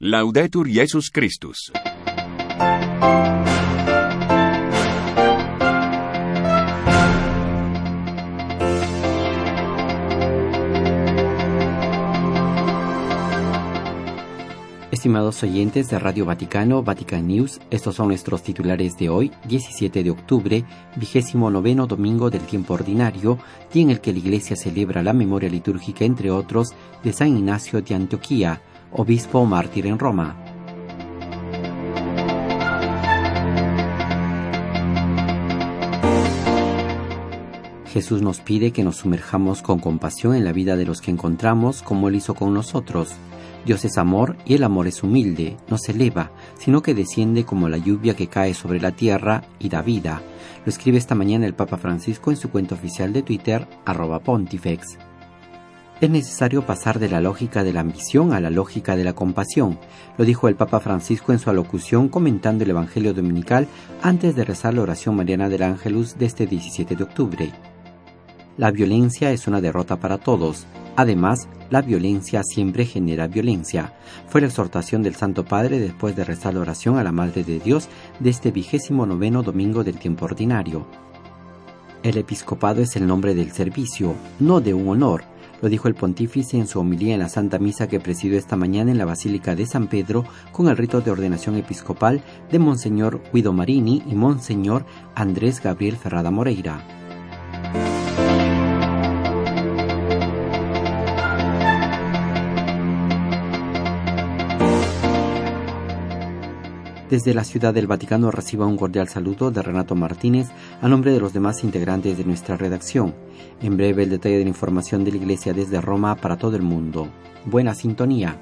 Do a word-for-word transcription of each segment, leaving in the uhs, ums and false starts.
Laudetur Jesus Christus. Estimados oyentes de Radio Vaticano, Vatican News, estos son nuestros titulares de hoy, diecisiete de octubre, vigésimo noveno domingo del tiempo ordinario, día en el que la Iglesia celebra la memoria litúrgica, entre otros, de San Ignacio de Antioquía, obispo mártir en Roma. Jesús nos pide que nos sumerjamos con compasión en la vida de los que encontramos, como Él hizo con nosotros. Dios es amor y el amor es humilde, no se eleva, sino que desciende como la lluvia que cae sobre la tierra y da vida. Lo escribe esta mañana el Papa Francisco en su cuenta oficial de Twitter, arroba pontifex. Es necesario pasar de la lógica de la ambición a la lógica de la compasión, lo dijo el Papa Francisco en su alocución comentando el Evangelio Dominical antes de rezar la oración mariana del Ángelus de este diecisiete de octubre. La violencia es una derrota para todos. Además, la violencia siempre genera violencia. Fue la exhortación del Santo Padre después de rezar la oración a la Madre de Dios de este vigésimo noveno domingo del tiempo ordinario. El episcopado es el nombre del servicio, no de un honor, lo dijo el pontífice en su homilía en la Santa Misa que presidió esta mañana en la Basílica de San Pedro con el rito de ordenación episcopal de Monseñor Guido Marini y Monseñor Andrés Gabriel Ferrada Moreira. Desde la Ciudad del Vaticano reciba un cordial saludo de Renato Martínez a nombre de los demás integrantes de nuestra redacción. En breve el detalle de la información de la Iglesia desde Roma para todo el mundo. Buena sintonía.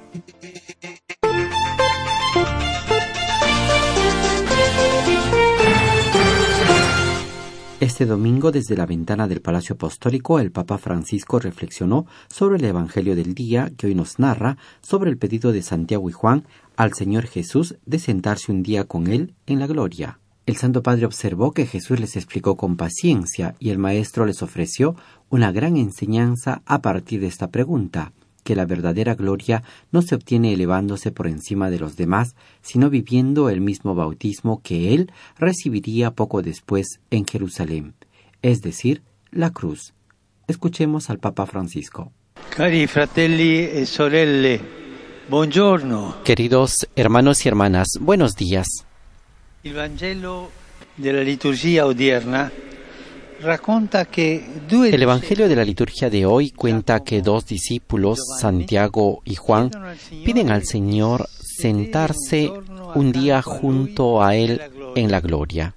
Este domingo, desde la ventana del Palacio Apostólico, el Papa Francisco reflexionó sobre el Evangelio del día que hoy nos narra sobre el pedido de Santiago y Juan al Señor Jesús de sentarse un día con Él en la gloria. El Santo Padre observó que Jesús les explicó con paciencia y el Maestro les ofreció una gran enseñanza a partir de esta pregunta, que la verdadera gloria no se obtiene elevándose por encima de los demás, sino viviendo el mismo bautismo que Él recibiría poco después en Jerusalén, es decir, la cruz. Escuchemos al Papa Francisco. Cari fratelli e sorelle, buongiorno. Queridos hermanos y hermanas, buenos días. Il Vangelo della liturgia odierna racconta que due El Evangelio de la liturgia de hoy cuenta que dos discípulos, Santiago y Juan, piden al Señor sentarse un día junto a Él en la gloria,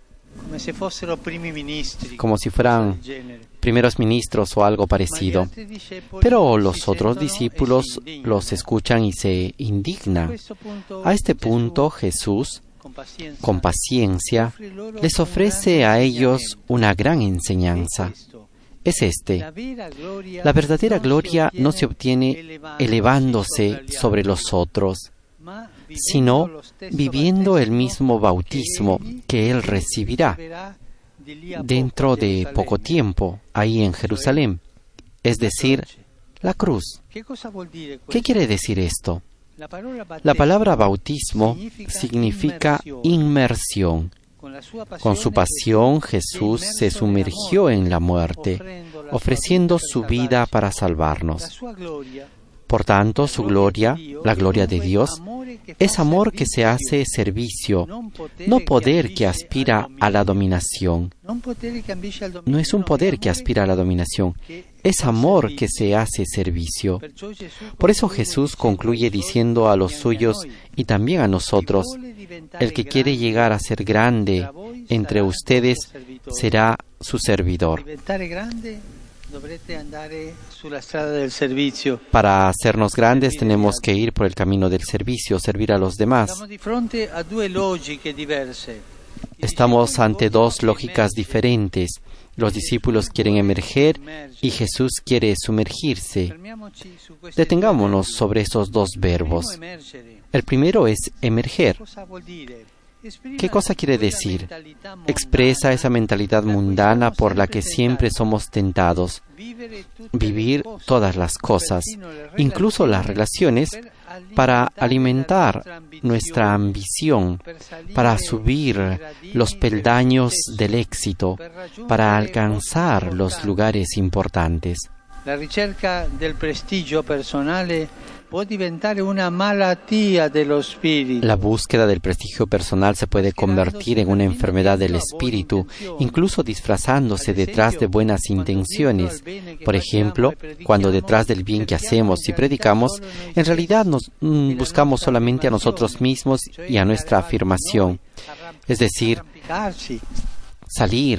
como si fueran primeros ministros o algo parecido. Pero los otros discípulos los escuchan y se indignan. A este punto Jesús, con paciencia, les ofrece a ellos una gran enseñanza. Es este: la verdadera gloria no se obtiene elevándose sobre los otros, sino viviendo el mismo bautismo que Él recibirá dentro de poco tiempo, ahí en Jerusalén, es decir, la cruz. ¿Qué quiere decir esto? La palabra bautismo significa inmersión. Con su pasión, Jesús se sumergió en la muerte, ofreciendo su vida para salvarnos. Por tanto, su gloria, la gloria de Dios, es amor que se hace servicio, no poder que aspira a la dominación. No es un poder que aspira a la dominación, es amor que se hace servicio. Por eso Jesús concluye diciendo a los suyos y también a nosotros: el que quiere llegar a ser grande entre ustedes será su servidor. Para hacernos grandes tenemos que ir por el camino del servicio, servir a los demás. Estamos ante dos lógicas diferentes. Los discípulos quieren emerger y Jesús quiere sumergirse. Detengámonos sobre esos dos verbos. El primero es emerger. ¿Qué cosa quiere decir? Expresa esa mentalidad mundana por la que siempre somos tentados. Vivir todas las cosas, incluso las relaciones, para alimentar nuestra ambición, para subir los peldaños del éxito, para alcanzar los lugares importantes. La ricerca del prestigio personale può diventare una malattia dello spirito. La búsqueda del prestigio personal se puede convertir en una enfermedad del espíritu, incluso disfrazándose detrás de buenas intenciones. Por ejemplo, cuando detrás del bien que hacemos y predicamos, en realidad nos mm, buscamos solamente a nosotros mismos y a nuestra afirmación. Es decir, salir.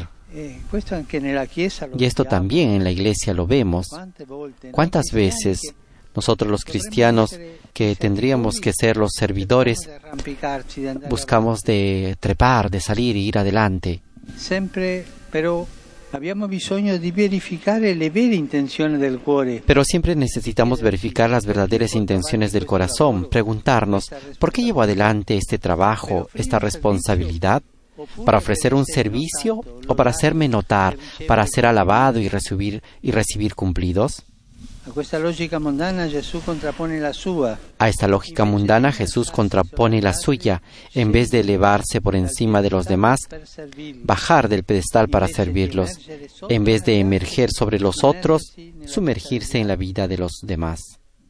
Y esto también en la iglesia lo vemos. ¿Cuántas veces nosotros los cristianos, que tendríamos que ser los servidores, buscamos de trepar, de salir e ir adelante? Siempre, pero abbiamo bisogno di verificare le vere intenzioni del cuore. Pero siempre necesitamos verificar las verdaderas intenciones del corazón, preguntarnos, ¿por qué llevo adelante este trabajo, esta responsabilidad? ¿Para ofrecer un servicio o para hacerme notar, para ser alabado y recibir, y recibir cumplidos? A esta lógica mundana Jesús contrapone la sua. A esta lógica mundana Jesús contrapone la suya. En vez de elevarse por encima de los demás, bajar del pedestal para servirlos. En vez de emerger sobre los otros, sumergirse en la vida de los demás.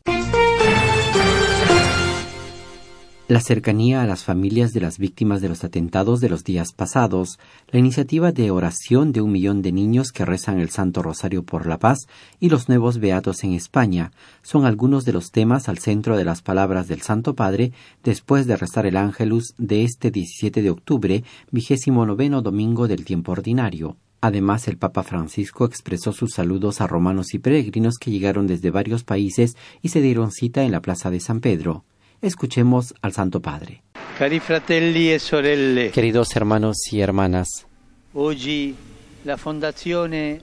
La cercanía a las familias de las víctimas de los atentados de los días pasados, la iniciativa de oración de un millón de niños que rezan el Santo Rosario por la paz y los nuevos beatos en España son algunos de los temas al centro de las palabras del Santo Padre después de rezar el Ángelus de este diecisiete de octubre, vigésimo noveno domingo del tiempo ordinario. Además, el Papa Francisco expresó sus saludos a romanos y peregrinos que llegaron desde varios países y se dieron cita en la Plaza de San Pedro. Escuchemos al Santo Padre. Cari fratelli e sorelle. Queridos hermanos y hermanas, Hoy la Fundación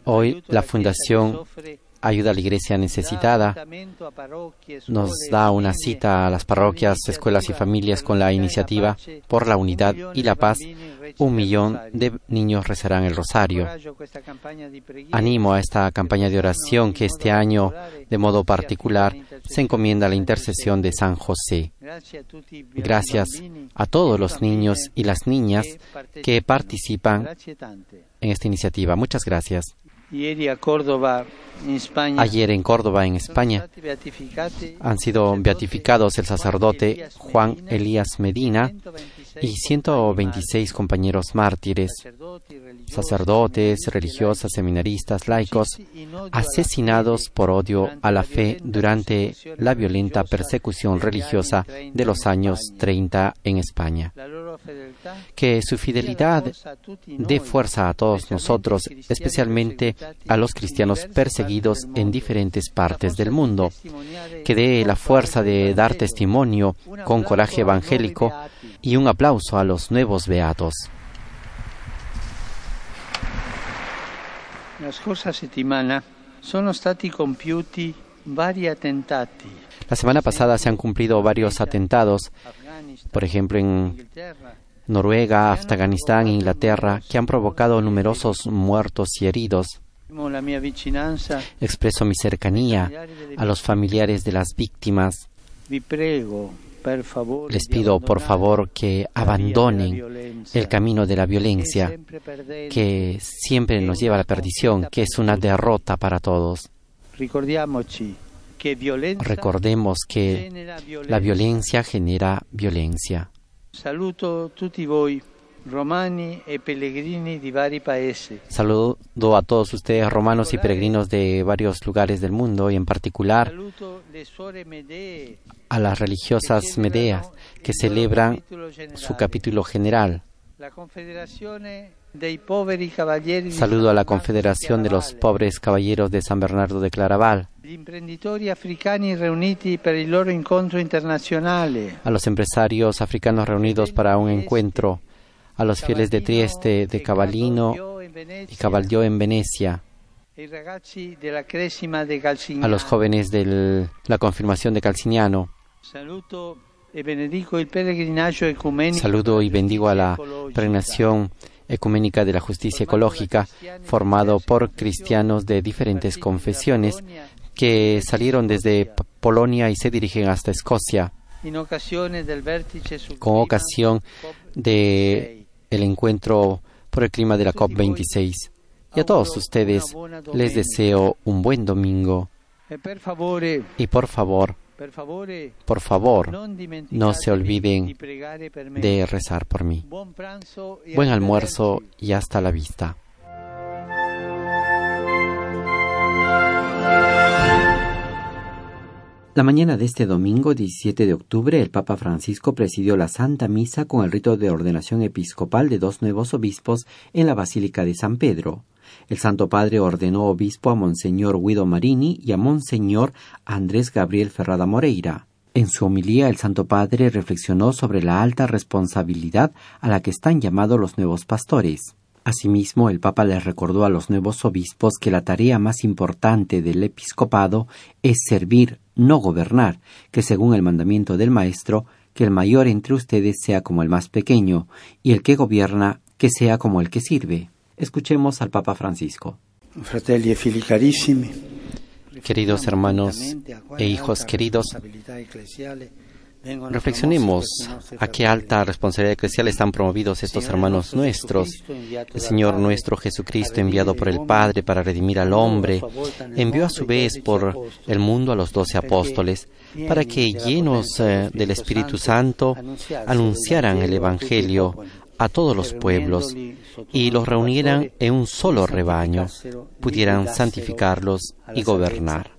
Ayuda a la Iglesia Necesitada nos da una cita a las parroquias, escuelas y familias con la iniciativa por la unidad y la paz. Un millón de niños rezarán el rosario. Animo a esta campaña de oración que este año, de modo particular, se encomienda a la intercesión de San José. Gracias a todos los niños y las niñas que participan en esta iniciativa. Muchas gracias. Ayer en Córdoba, en España, han sido beatificados el sacerdote Juan Elías Medina y ciento veintiséis compañeros mártires, sacerdotes, religiosas, seminaristas, laicos, asesinados por odio a la fe durante la violenta persecución religiosa de los años treinta en España. Que su fidelidad dé fuerza a todos nosotros, especialmente a los cristianos perseguidos en diferentes partes del mundo. Que dé la fuerza de dar testimonio con coraje evangélico y un aplauso a los nuevos beatos. La scorsa settimana sono stati compiuti vari attentati. La semana pasada se han cumplido varios atentados, por ejemplo en Noruega, Afganistán e Inglaterra, que han provocado numerosos muertos y heridos. Expreso mi cercanía a los familiares de las víctimas. Les pido, por favor, que abandonen el camino de la violencia, que siempre nos lleva a la perdición, que es una derrota para todos. Recordemos que la violencia genera violencia. Saluto tutti voi, romani e pellegrini di vari paesi. Saludo a todos ustedes, romanos y peregrinos de varios lugares del mundo, y en particular a las religiosas medeas que celebran su capítulo general. Saludo a la Confederación de los Pobres Caballeros de San Bernardo de Claraval. A los empresarios africanos reunidos para un encuentro. A los fieles de Trieste, de Cavallino y Cavaldió en Venecia. A los jóvenes de la confirmación de Calciniano. Saludo y bendigo a la peregrinación ecuménica de la justicia ecológica, formado por cristianos de diferentes confesiones que salieron desde Polonia y se dirigen hasta Escocia, con ocasión del encuentro por el clima de la COP veintiséis. Y a todos ustedes les deseo un buen domingo. Y por favor, por favor, no se olviden de rezar por mí. Buen almuerzo y hasta la vista. La mañana de este domingo, diecisiete de octubre, el Papa Francisco presidió la Santa Misa con el rito de ordenación episcopal de dos nuevos obispos en la Basílica de San Pedro. El Santo Padre ordenó obispo a Monseñor Guido Marini y a Monseñor Andrés Gabriel Ferrada Moreira. En su homilía, el Santo Padre reflexionó sobre la alta responsabilidad a la que están llamados los nuevos pastores. Asimismo, el Papa les recordó a los nuevos obispos que la tarea más importante del episcopado es servir, no gobernar, que según el mandamiento del Maestro, que el mayor entre ustedes sea como el más pequeño, y el que gobierna, que sea como el que sirve. Escuchemos al Papa Francisco. Fratelli e figli carissimi, queridos hermanos e hijos queridos, reflexionemos a qué alta responsabilidad eclesial están promovidos estos hermanos nuestros. El Señor nuestro Jesucristo, enviado por el Padre para redimir al hombre, envió a su vez por el mundo a los doce apóstoles para que, llenos eh, del Espíritu Santo, anunciaran el Evangelio a todos los pueblos y los reunieran en un solo rebaño, pudieran santificarlos y gobernar.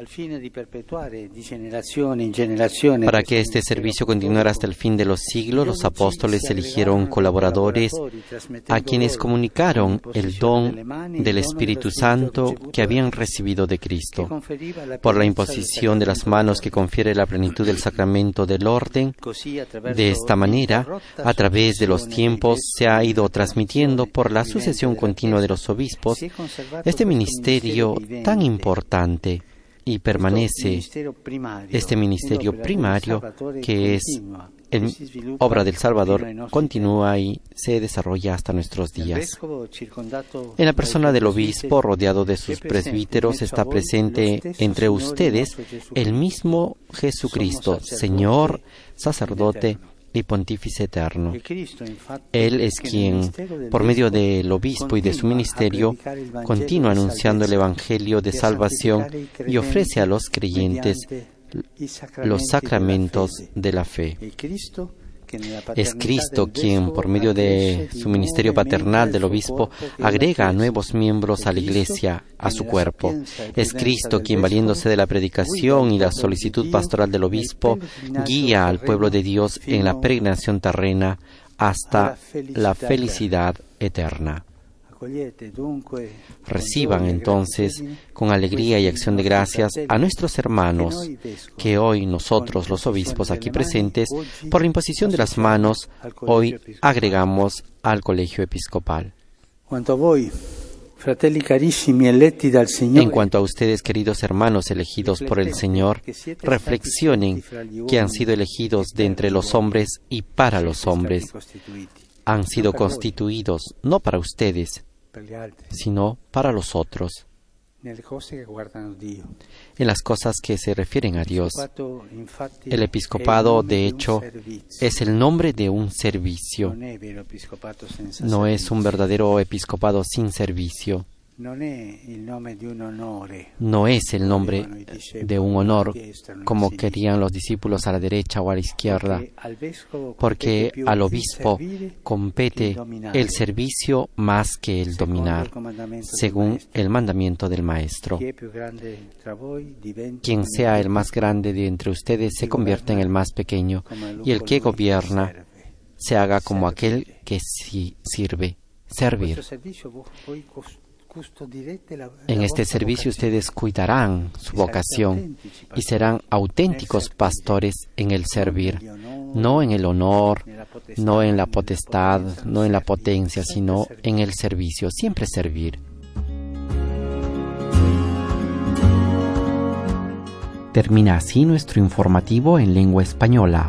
Para que este servicio continuara hasta el fin de los siglos, los apóstoles eligieron colaboradores a quienes comunicaron el don del Espíritu Santo que habían recibido de Cristo. Por la imposición de las manos que confiere la plenitud del sacramento del orden, de esta manera, a través de los tiempos, se ha ido transmitiendo por la sucesión continua de los obispos este ministerio tan importante. Y permanece este ministerio primario que es en obra del Salvador, continúa y se desarrolla hasta nuestros días. En la persona del obispo, rodeado de sus presbíteros, está presente entre ustedes el mismo Jesucristo, Señor, sacerdote y pontífice eterno. Él es quien, por medio del obispo y de su ministerio, continúa anunciando el Evangelio de salvación y ofrece a los creyentes los sacramentos de la fe. Es Cristo quien, por medio de su ministerio paternal del obispo, agrega a nuevos miembros a la Iglesia, a su cuerpo. Es Cristo quien, valiéndose de la predicación y la solicitud pastoral del obispo, guía al pueblo de Dios en la peregrinación terrena hasta la felicidad eterna. Reciban entonces con alegría y acción de gracias a nuestros hermanos que hoy nosotros, los obispos aquí presentes, por la imposición de las manos, hoy agregamos al colegio episcopal. En cuanto a ustedes, queridos hermanos elegidos por el Señor, reflexionen que han sido elegidos de entre los hombres y para los hombres. Han sido constituidos no para ustedes, sino para los otros, en las cosas que se refieren a Dios. El episcopado, de hecho, es el nombre de un servicio. No es un verdadero episcopado sin servicio. No es el nombre de un honor, como querían los discípulos a la derecha o a la izquierda, porque al obispo compete el servicio más que el dominar, según el mandamiento del Maestro. Quien sea el más grande de entre ustedes se convierta en el más pequeño, y el que gobierna se haga como aquel que sí sirve, servir. En este servicio ustedes cuidarán su vocación y serán auténticos pastores en el servir, no en el honor, no en la potestad, no en la potencia, sino en el servicio, siempre servir. Termina así nuestro informativo en lengua española.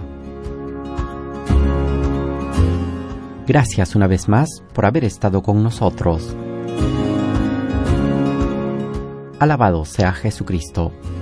Gracias una vez más por haber estado con nosotros. Alabado sea Jesucristo.